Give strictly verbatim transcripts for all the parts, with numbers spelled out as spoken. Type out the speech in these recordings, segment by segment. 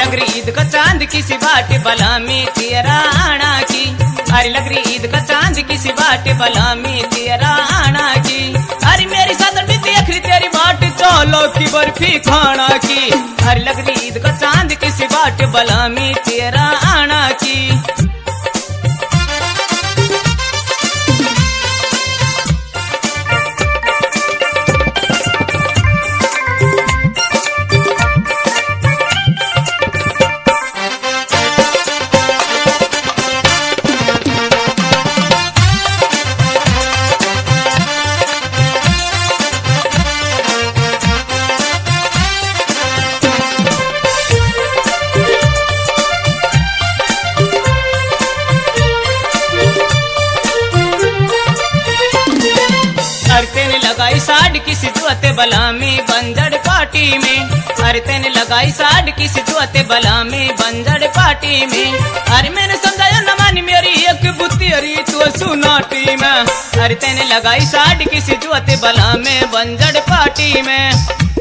लग रही ईद का चांद किसी बाटे बला में तेरा आना की। अरे लग रही ईद का चांद किसी बाटे बला में तेरा आना की। अरे मेरी सादर बीती अखरी तेरी बाट चौलो की बर्फी खाना की। अरे लग रही ईद का चांद किसी बाटे बला में तेरा आना की। तेने लगाई साड़ किसी दुआते बला में बंजड़ पार्टी में। अरे तेने लगाई साड़ किसी दुआते बला में बंजड़ पार्टी में। अरे मैंने समझाया न मानी मेरी एक बुद्धि अरे तू सुनाटी में। अरे तेने लगाई साड़ किसी दुआते बला में बंजड़ पार्टी में।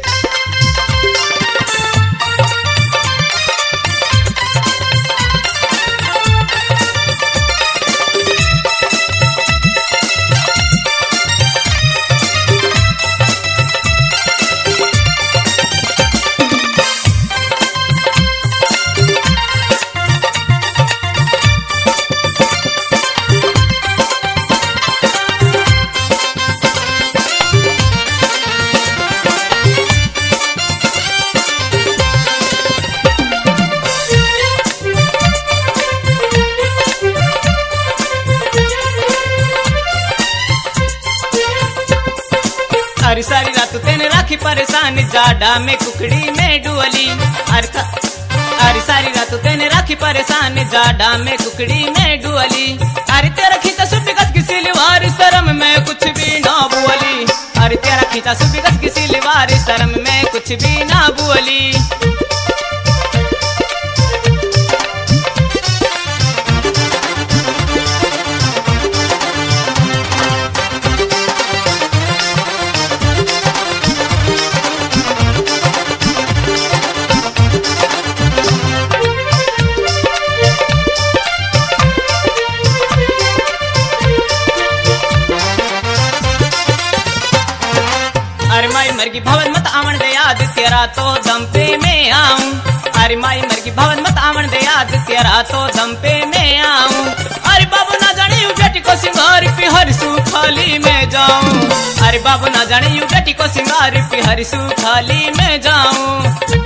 अरे सारी रात तेने राखी परेशान जाडा में कुकड़ी में डुअली। अरे अरे सारी रात तेने राखी परेशान जाडा में कुकड़ी में डुअली। अरे तेरा खींचा सुबह कस की सिलवार शर्म में कुछ भी ना बुअली। अरे तेरा खींचा सुबह कस की सिलवार शर्म में कुछ भी ना बुअली। अरे माई मरगी भवन मत आवन दे याद तेरा तो दम पे मैं आऊं। अरे माई मरगी भवन मत आवन दे याद तेरा तो दम पे मैं आऊं। अरे बाबू ना जाने यू बेटी को सिंगार पे हर सू खाली में जाऊं। अरे बाबू ना जाने यू बेटी को सिंगार पे हर सू खाली में जाऊं।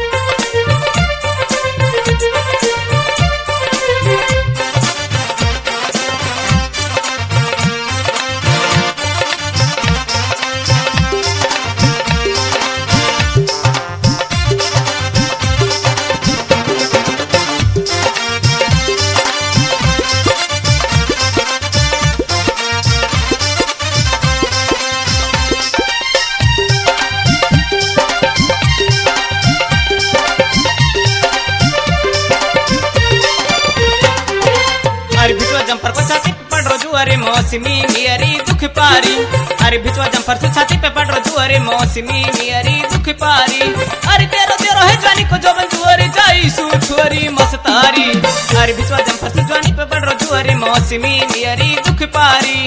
अरे भिचवा जंपर को छाती पे पड़ रो जुअरे मौसमी मियरी दुख पारी। अरे भिचवा जंपर से छाती पे पड़ रो जुअरे मौसमी मियरी दुख पारी। अरे तेरो तेरो है जानी को जोबन जुअरे जाई सू छुअरी मस्तारी। अरे भिचवा जंपर से जानी पे पड़ रो जुअरे मौसमी मियरी दुख पारी।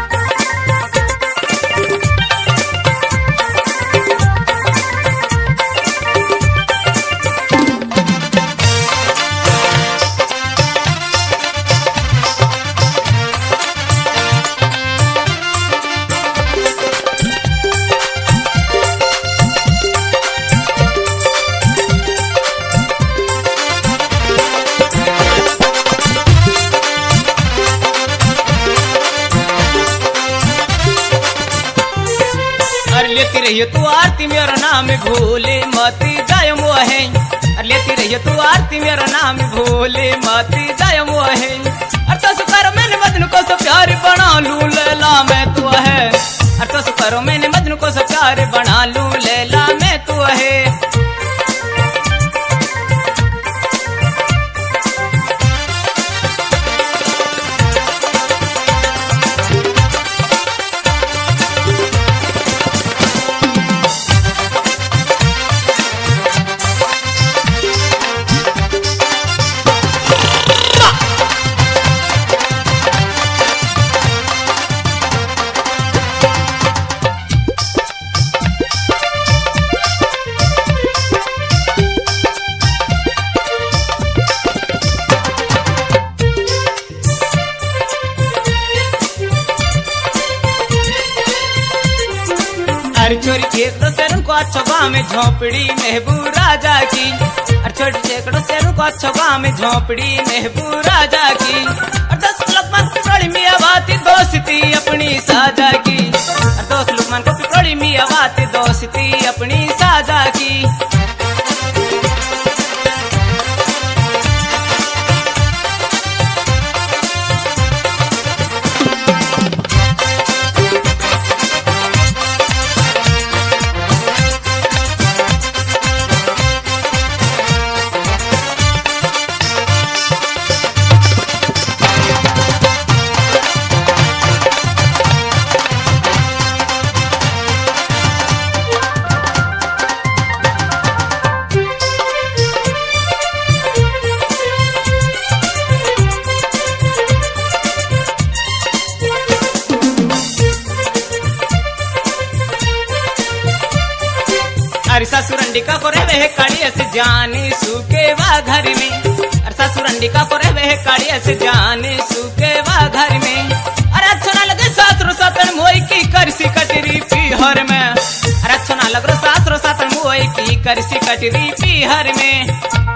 लेती रहियो तू आरती मेरा नाम भूले मती जाय मोहे। लेती रहियो तू आरती मेरा नाम भूले मती जाय मोहे। अर्थ सुकर मैंने मजनू को सब प्यार बना लू लैला मैं तू है। अर्थ सुकर मैंने मजनू को सब प्यार बना लू लैला मैं तू है। अरे छोरी चेकड़ो से रुको अच्छो गाँव में झोपड़ी महबू राजा की। अरे छोटी चेकड़ो से रुको अच्छो गाँव में झोपड़ी महबू राजा की। और दस लुकमान को पिपरोड़ी मियाँ बाती दोस्ती अपनी साजा की। और दस लुकमान को पिपरोड़ी मियाँ बाती दोस्ती अपनी साजा की। अरे ससुरंडी का कोरे वह काड़िया से जाने सूखे वा घर में। अरे ससुरंडी का कोरे वह काड़िया से जाने सूखे वा घर में। अरे अच्छा ना लगे सासरो सातन मोई की करसी कटरी पीहर में। अरे अच्छा ना लगे सासरो सातन मोई की करसी कटरी पीहर में।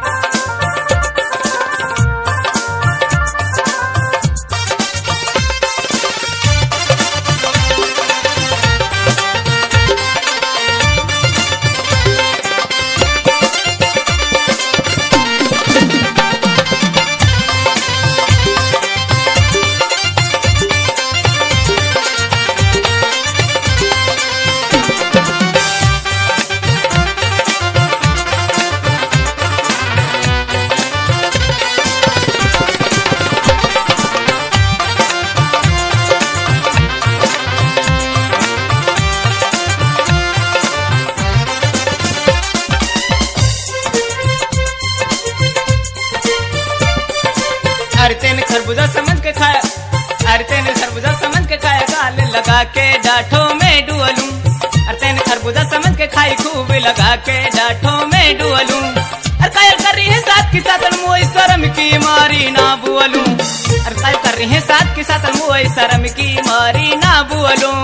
अरे तेने खरबूजा समझ के खाया। अरे तेने खरबूजा समझ के खाया गाल लगा के डांठो में डुअलूं। अरे तेने खरबूजा समझ के खाई खूब लगा के डांठो में डुअलूं। अरे कायल कर रही है साथ की साथन मोई शर्म की मारी ना बुअलूं। अरे कायल कर रही है साथ की साथन मोई शर्म की मारी ना बुअलूं।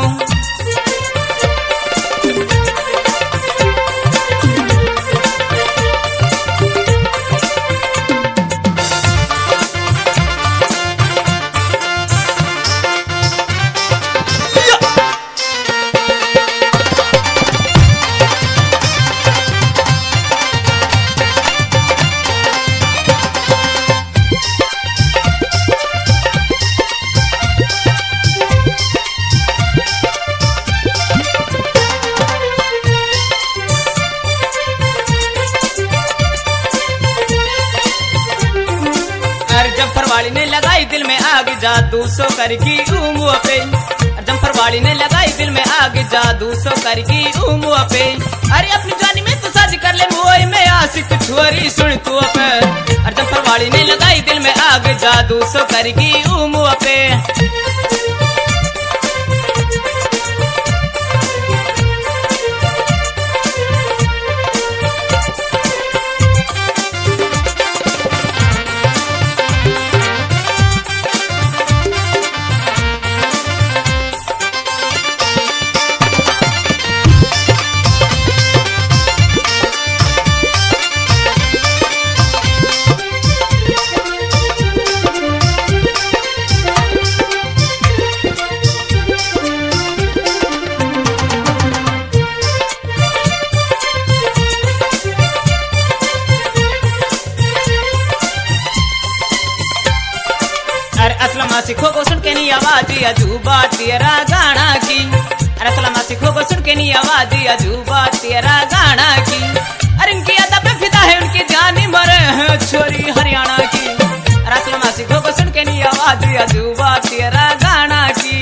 जम्फरवाड़ी ने लगाई दिल में आग जादू सो करकी उमुआ पे। जम्फरवाड़ी ने लगाई दिल में आग जादू सो करकी उमुआ पे। अरे अपनी जानी में तू शादी कर ले मुई में आशिक छुरी सुन तू पे। अरे जम्फरवाड़ी ने लगाई दिल में आग जादू सो करकी उमुआ पे। सिखो को सुन के नी आवाज अजूबा तेरा गाना की। अरे सलामा सिखो को सुन के नी आवाज अजूबा तेरा गाना की। अरे इनकी अदा पे फिदा है उनकी जानी मरे हैं छोरी हरियाणा की। अरे सलामा सिखो को सुन के नी आवाज अजूबा तेरा गाना की।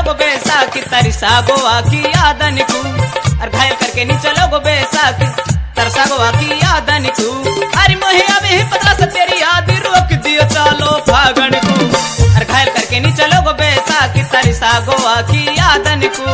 गो बैसाखी तरसा गोवा की यादन को, और घायल करके नी चलो गो बैसाखी तरसा गोवा की यादन को। अरे मोहे अभी पता से तेरी याद रोक दियो चलो फागण को, और घायल करके नी चलो गो बैसाखी तरसा गोवा की यादन को।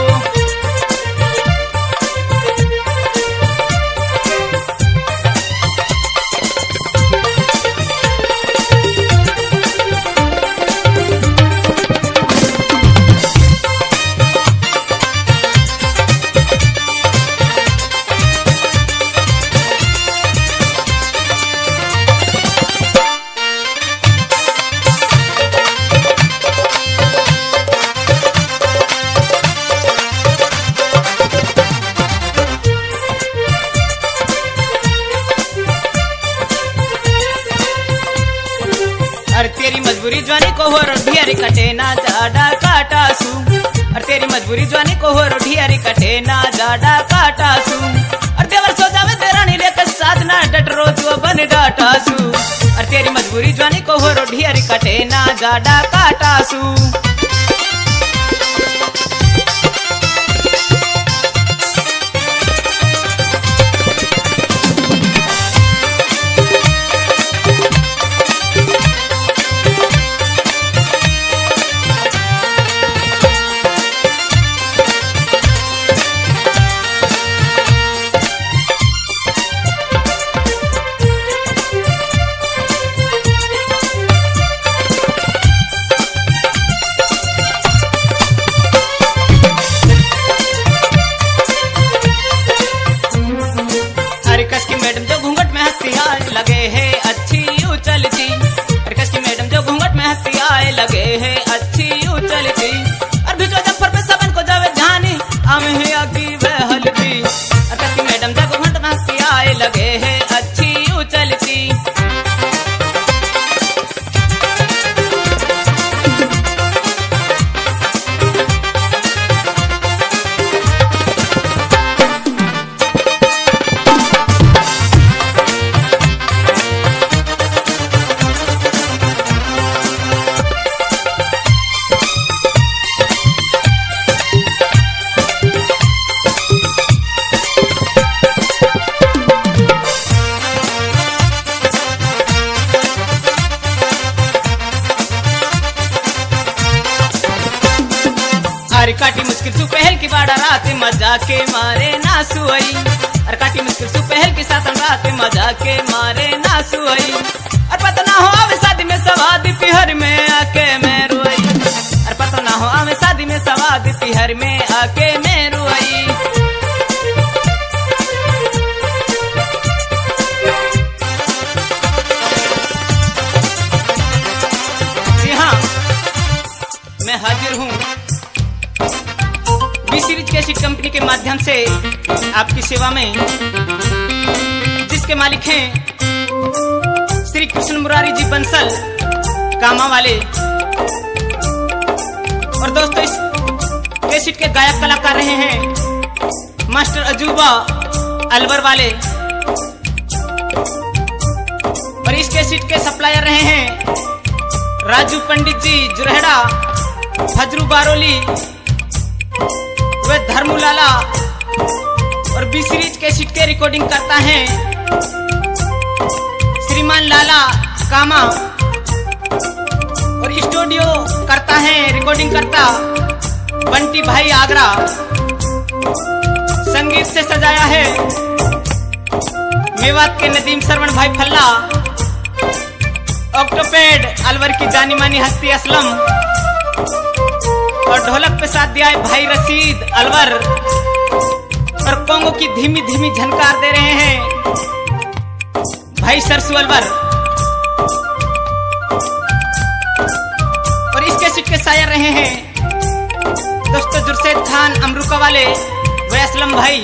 और तेरी मजबूरी जवानी को हो रोढ़ियारी कटे ना जाडा काटासू, और तेरी मजबूरी जवानी को हो रोढ़ियारी कटे ना जाडा काटासू। और देवर सो जावे तेरा नी लेकर साधना डट रोज वो बन डाटासू, और तेरी मजबूरी जवानी को हो रोढ़ियारी कटे ना जाडा काटासू। लगे है अच्छी यूं चलती, प्रकाश की मैडम जो घूंघट में हंसती आए लगे है अच्छी यूं चलती। और भिजो जफर पे सबन को जावे ध्यानी आम है आगी वह हलती, प्रकाश की मैडम जब घूंघट में हंसती आए लगे है अच्छी यूं चलती। अरे काटी मुश्किल सु पहल की बाड़ा रात मजा के मारे ना सुई, अरे काटी मुश्किल सु पहल की साथ रात मजा के मारे ना सुई। और पता ना हो आवे शादी में सवाद पिहर में आके मैं रोई, और पता ना हो आवे शादी में सवाद पिहर में आके मैं रोई। जी हाँ, मैं हाजिर हूँ बी सीरीज कैसेट कंपनी के माध्यम से आपकी सेवा में, जिसके मालिक हैं श्री कृष्ण मुरारी जी बंसल कामा वाले। और दोस्तों इस कैसेट के गायक कलाकार रहे हैं मास्टर अजूबा अलवर वाले, और इस कैसेट के सप्लायर रहे हैं राजू पंडित जी जुरहड़ा फजरू बारोली वे धर्मू लाला। और बी सीरीज के सीट के रिकॉर्डिंग करता है श्रीमान लाला कामा, और स्टूडियो करता है रिकॉर्डिंग करता बंटी भाई आगरा। संगीत से सजाया है मेवात के नदीम सरवण भाई फल्ला। ऑक्टोपेड अलवर की जानी मानी हस्ती असलम, और ढोलक पे साथ दिया है भाई रशीद अलवर, और कोंगो की धीमी धीमी झनकार दे रहे हैं भाई सरसू अलवर। और इसके सीट के शायर रहे हैं दोस्तों जुरसैद खान अमरुका वाले वे असलम भाई।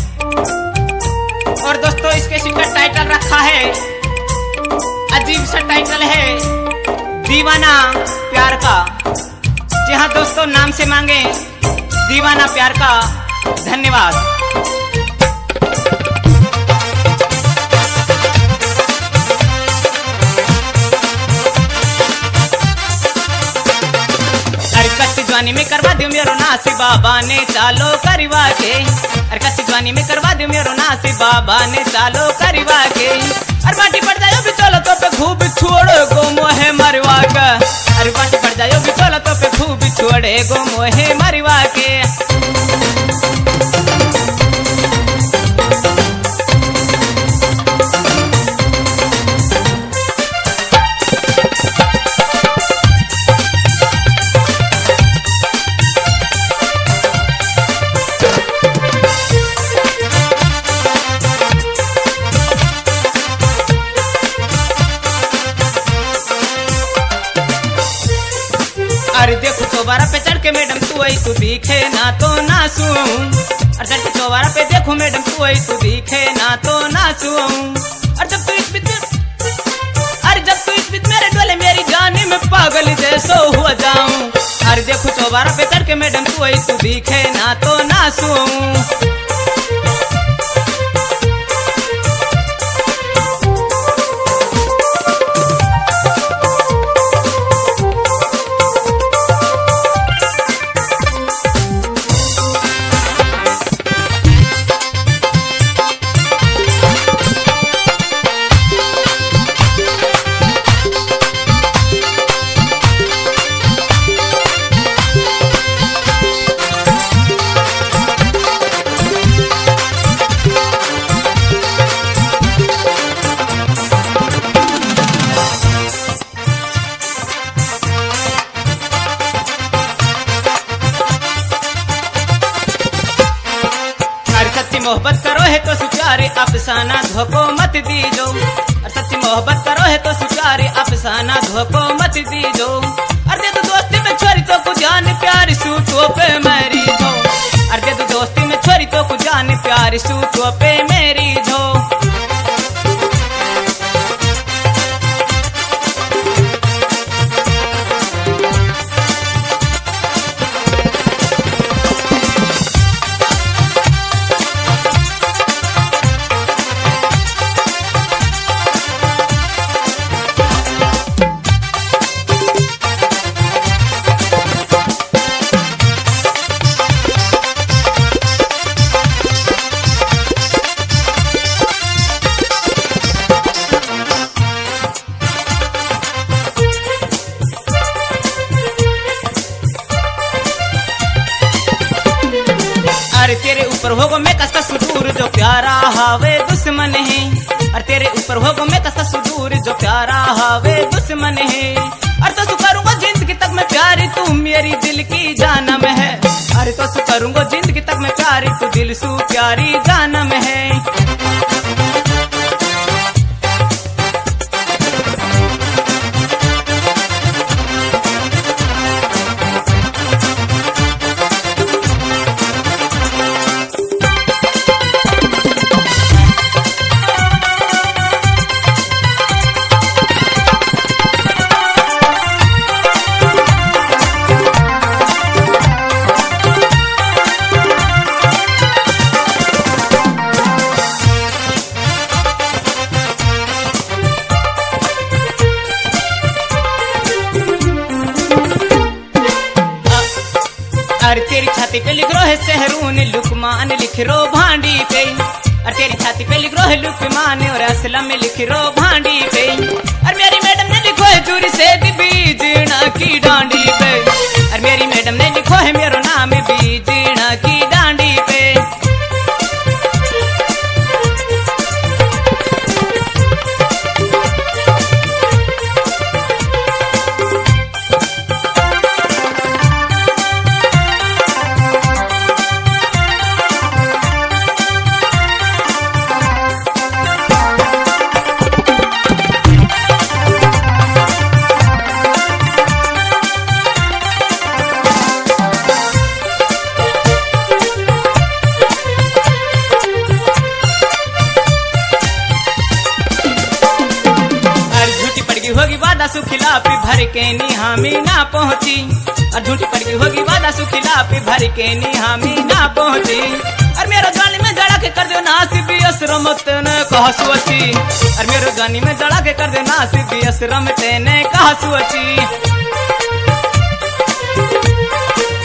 और दोस्तों इसके सीट का टाइटल रखा है, अजीब सा टाइटल है दीवाना प्यार का। जी हाँ दोस्तों, नाम से मांगे दीवाना प्यार का। धन्यवाद। अरे कच्ची जवानी में करवा दो मेरो नासी बाबा ने चालो करवा के। अरे कच्ची जवानी में करवा दो मेरो नासी बाबा ने चालो करवा के। अरे बाटी पड़ जायो बिचौला तो पे खूब छोड़ो गो मोहे मरवा का। अरे बाटी पड़ जायो बिचौला तो पे खूब छोड़े गो मोहे मरवा के। अरे देखो चौबारा पे चढ़ के मैडम तू आई तू दिखे ना तो नासू। अरे चढ़ के चौबारा पे देखो मैडम तू आई तू दिखे ना तो नासू। अरे जब तू इस बीच अरे जब तू इस बीच मेरे डोले मेरी जाने में पागल जैसो हुआ जाऊं। अरे देखो चौबारा पे चढ़ के मैडम तू आई तू दिखे ना तो नासू। मोहब्बत करो है तो सुचारे अफसाना धोखो मत दीजो। और सच्ची मोहब्बत करो है तो सुचारे अफसाना धोखो मत दीजो। अरे दे दो दोस्ती में छोरी तो कुछ जान प्यार सूटो पे मेरी जो। अरे दे दो दोस्ती में छोरी तो कुछ जान प्यार सूटो पे मेरी जो। अरे तेरे ऊपर होगो मैं कसका सुदूर जो प्यारा हावे दुश्मन है। अरे तेरे ऊपर होगो मैं कसका सुदूर जो प्यारा हावे दुश्मन है। अरे तो सु करूंगा जिंदगी तक मैं प्यारी तू मेरी दिल की जानम है। अरे तो सु करूंगा जिंदगी तक मैं प्यारी तू दिल सु प्यारी जानम है। अरे तेरी छाती पे लिख रो है सहरून लुकमान लिख रो भांडी पे। अरे तेरी छाती पे लिख रो है लुकमान और असलम में लिख रो भांडी पे। अरे मेरी मैडम ने लिखो है दूरी से बीजना की डांडी पे। अरे मेरी मैडम ने लिखो है मेरो नाम बीजना की डांडी पे। सुखिलापी भर के निहामी ना पहुंची। और झूठी पड़ गई होगी वादा सुखिलापी भर के निहामी ना पहुंची। और मेरे गानी में जड़ा के कर दो नासिबी असरम तेने कहा सुअची। और मेरे गानी में जड़ा के कर दो नासिबी असरम तेने कहा सुअची।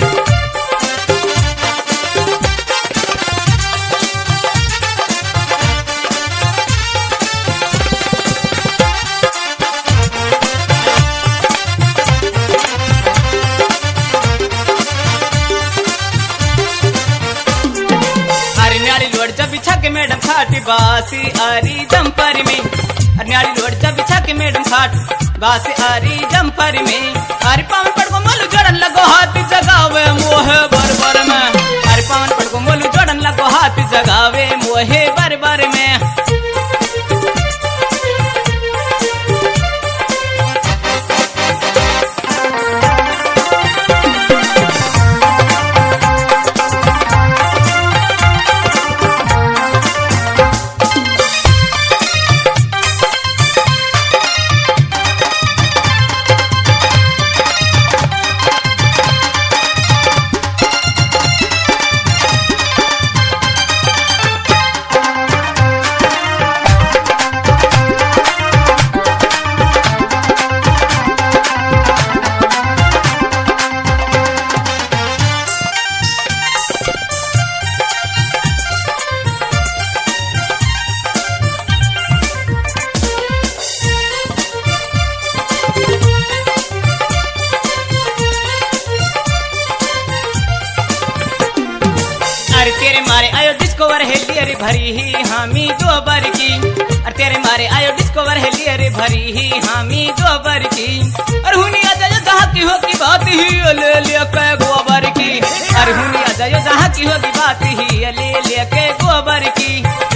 मैडम खाट बासी आरी जम्पर में। अरे न्याड़ी रोड जब बिछा के मैडम खाट बासी आरी जम्पर में। अरे पावन पड़ को मोलू जोड़न लगो हाथ जगावे मोहे बरबर में। अरे पावन पड़ को मोलू जोड़न लगो हाथ जगावे मोहे बरबर में। अरे तेरे मारे आयो डिस्कवर हेली अरे भरी ही हामी गोबर की। अरे तेरे मारे आयो डिस्कवर हेली अरे भरी ही हामी गोबर की। अरे हुनी आ जायो जहाँ की होगी बात ही ले ले के गोबर की। अरे हुनी आ जायो जहाँ की होगी बात ही ले ले के गोबर की।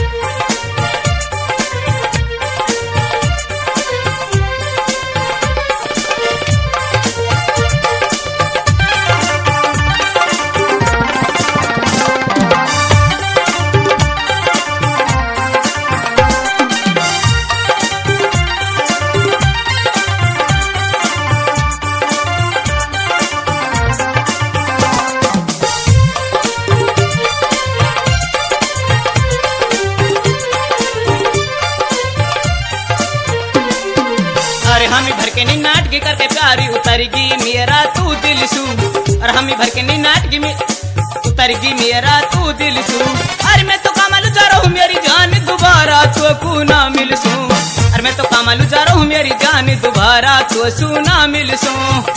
अरे हमी भर के नहीं नाटकी करके प्यारी उतरगी मेरा तू दिल सू। और हमी भर के नहीं नाटकी में उतरगी मेरा तू दिल सू। अरे मैं तो कामलू जा रहा हूँ मेरी जान दोबारा तो को ना मिल सू। अरे मैं तो कामलू जा रहा हूँ मेरी जान दोबारा तो सू ना मिल सू।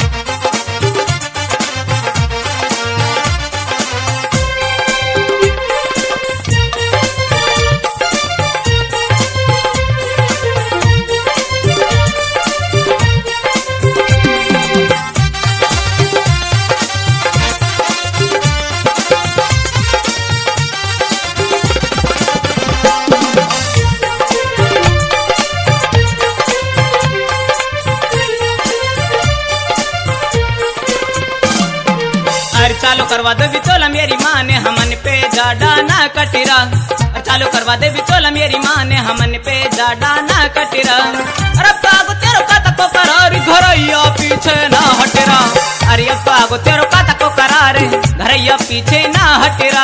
अरे चालू करवा दे बिचोला मेरी माँ ने हमन पे जाडा ना कटरा। अरे चालू करवा दे बिचोला मेरी माँ ने हमन पे जाडा ना कटरा। अरे पागो तेरो काता को करार घरैया पीछे ना हटरा। अरे अब पागो तेरो काता को करार घरैया पीछे ना हटरा।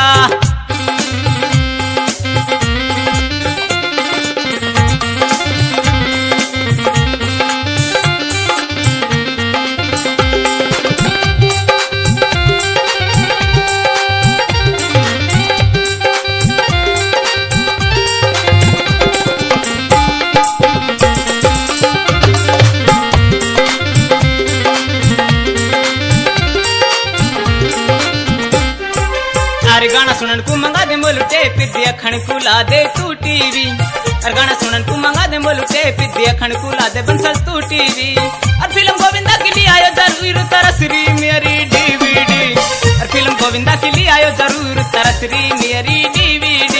अरे गाना सुनन को मंगा दे बोलू टेप देखण को ला दे तू टीवी। अरे गाना सुनन को मंगा दे बोलू टेप देखण को ला दे बंसल तू टीवी। और फिल्म गोविंदा के लिए आयो जरूर तरसरी मेरी डीवीडी। और फिल्म गोविंदा के लिए आयो जरूर तरसरी मेरी डीवीडी।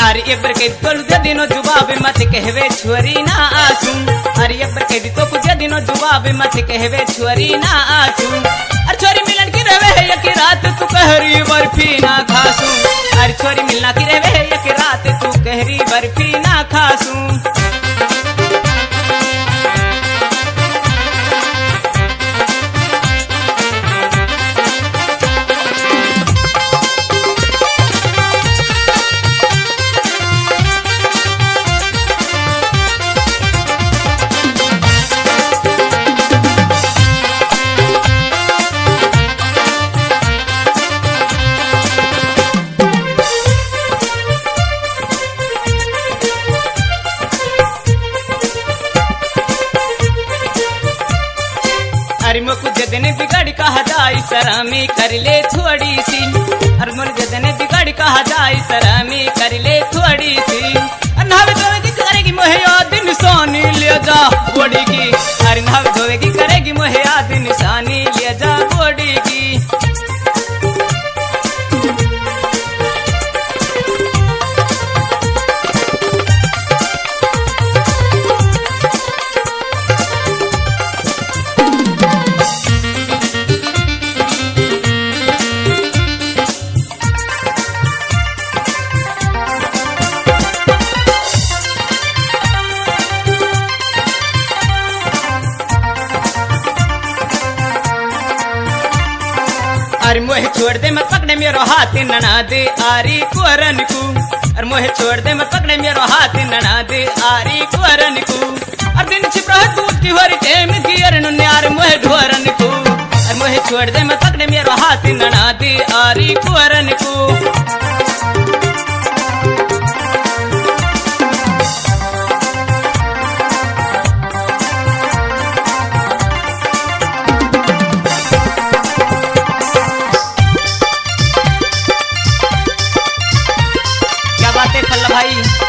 अरे एक बार कह तोड़ दे दिनो जुबाब मत कहवे छुरी ना आसू अरे एक बार कह तो कुछ दिनो जुबाब मत कहवे छुरी ना आसू अरे छोरी मिलन की रहे है एक रात तू कहरी बर्फी ना खासू अरे छोरी मिलना की रहे है एक रात तू कहरी बर्फी ना खासू अरे मोर कुछ जदने बिगाड़ी कहा जाई सरामी कर ले थोड़ी सी अरे मोर जदने बिगाड़ी कहा जाई सरामी कर ले थोड़ी सी नहावे धोवे की करेगी मोहे याद निशानी ले जा बॉडी की अरे नहावे धोवे की करेगी मोहे याद निशानी ले जा बॉडी की अरे मोहे छोड़ दे मत पकड़े मेरो हाथ नना दे आरी कुरन को अरे मोहे छोड़ दे मत पकड़े मेरो हाथ नना दे आरी कुरन को अरे दिन छिपरा दूध की हरी टेम की अरे न्यार मोहे ढोरन को अरे मोहे छोड़ दे मत पकड़े मेरो हाथ नना दे आरी कुरन को बातें फल भाई।